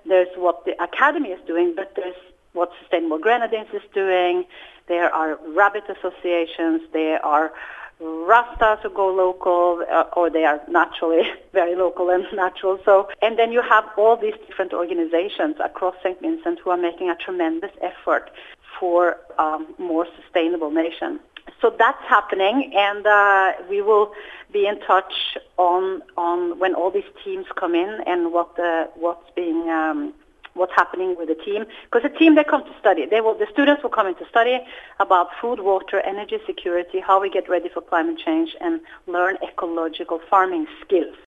There's what the academy is doing, but there's what Sustainable Grenadines is doing. There are rabbit associations. There are Rastas who go local, or they are naturally very local and natural. So, and then you have all these different organizations across St. Vincent who are making a tremendous effort for more sustainable nation. So that's happening, and we will be in touch on when all these teams come in and what's happening with the team. Because the team, they come to study. The students will come in to study about food, water, energy security, how we get ready for climate change, and learn ecological farming skills.